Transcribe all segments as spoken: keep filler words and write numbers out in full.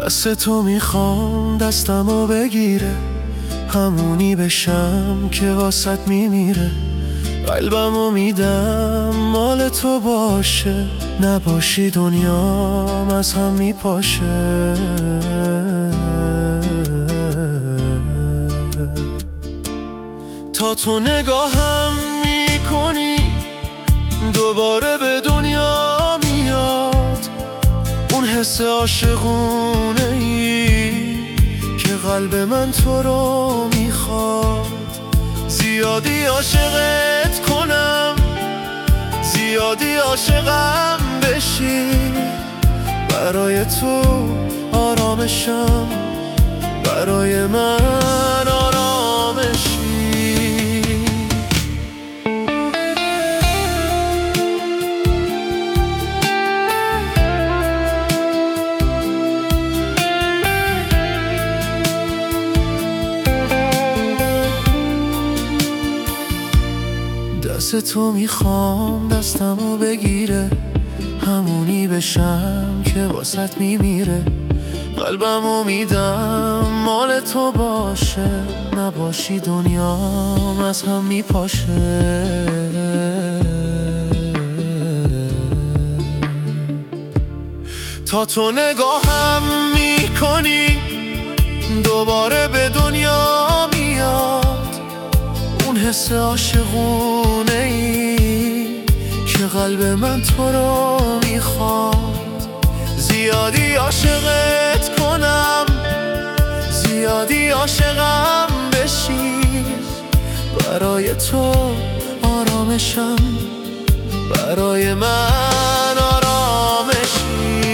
دست تو میخوام دستمو بگیره، همونی بشم که واسط میمیره. قلبمو میدم مال تو باشه، نباشی دنیام از هم میپاشه. تا تو نگاهم میکنی دوباره به دنیا میاد اون حس عاشقونه ای که قلب من تو رو میخواد. زیادی عاشقت کنم، زیادی عاشقم بشی، برای تو آرامشم، برای من آرامشی. دست تو میخوام دستمو بگیره، همونی بشم که واسط میمیره. قلبمو میدم مال تو باشه، نباشی دنیام از هم میپاشه. تا تو نگاهم میکنی دوباره به دنیا میاد اون حس عاشقونه ای که قلب من تو رو میخواد. زیادی عاشقت کنم، زیادی عاشقم بشی، برای تو آرامشم، برای من آرامشی.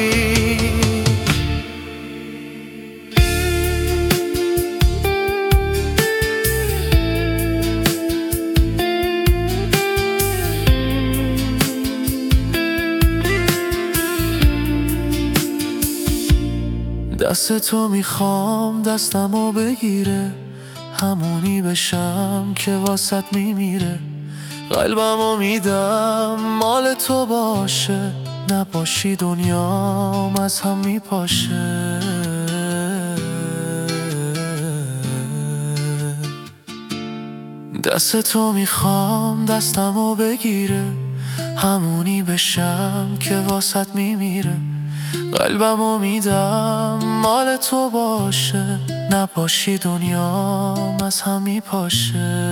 دست تو میخوام دستمو بگیره، همونی بشم که واسط میمیره. قلبمو میدم مال تو باشه، نباشی دنیام از هم میپاشه. دست تو میخوام دستمو بگیره، همونی بشم که واسط میمیره. قلبمو میدم مال تو باشه، نباشی دنیام از هم میپاشه.